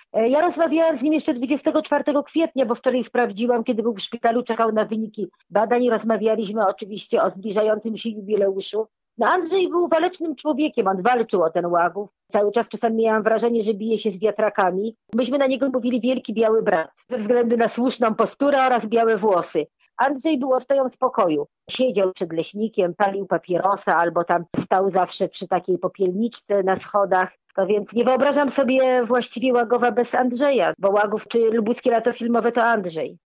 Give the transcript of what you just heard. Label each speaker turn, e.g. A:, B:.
A: Ja rozmawiałam z nim jeszcze 24 kwietnia, bo wczoraj sprawdziłam, kiedy był w szpitalu, czekał na wyniki badań. Rozmawialiśmy oczywiście o zbliżającym się jubileuszu. No Andrzej był walecznym człowiekiem, on walczył o ten Łagów. Cały czas czasami miałam wrażenie, że bije się z wiatrakami. Myśmy na niego mówili wielki biały brat, ze względu na słuszną posturę oraz białe włosy. Andrzej był ostoją spokoju. Siedział przed leśnikiem, palił papierosa albo tam stał zawsze przy takiej popielniczce na schodach. No więc nie wyobrażam sobie właściwie Łagowa bez Andrzeja, bo Łagów czy Lubuckie Lato Filmowe to Andrzej.